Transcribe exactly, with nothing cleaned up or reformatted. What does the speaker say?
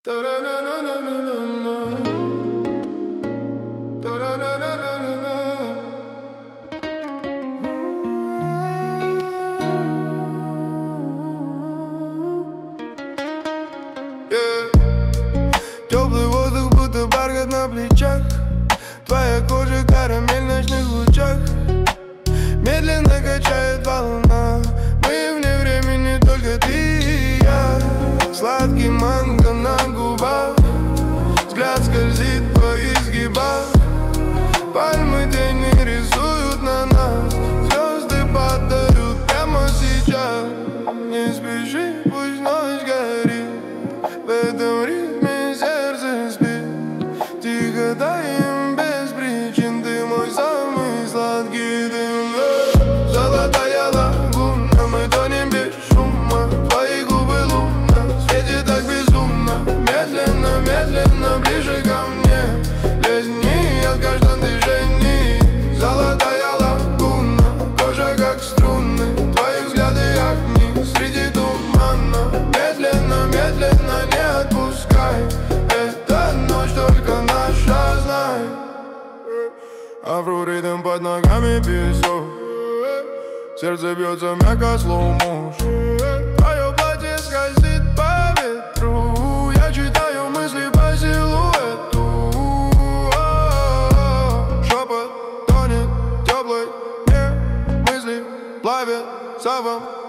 Теплый воздух, будто бархат на плечах. Твоя кожа, карамель в ночных лучах. Медленно качает волна. Мы вне времени, только ты и я. Сладкий манго на губах. Взгляд скользит по изгибах. Пальмы тени рисуют на нас. Звезды падают прямо сейчас. Не спеши, пусть ночь горит. В этом ритме сердце спит. Тихо таем без причин. Ты мой самый сладкий дым. Золотая лагуна, мы тонем без шума. Твои губы луна, светит так безумно. Медленно, медленно, ближе ко мне. Лезни от каждом движении. Золотая лагуна, кожа как струны. Твои взгляды огни среди тумана. Медленно, медленно, не отпускай. Эта ночь только наша, знай. Афро-ритм под ногами песок. Сердце бьется мягко, slow motion. Твое платье скользит по ветру. Я читаю мысли по силуэту. Шепот тонет, теплый мир. Мысли плавят савом.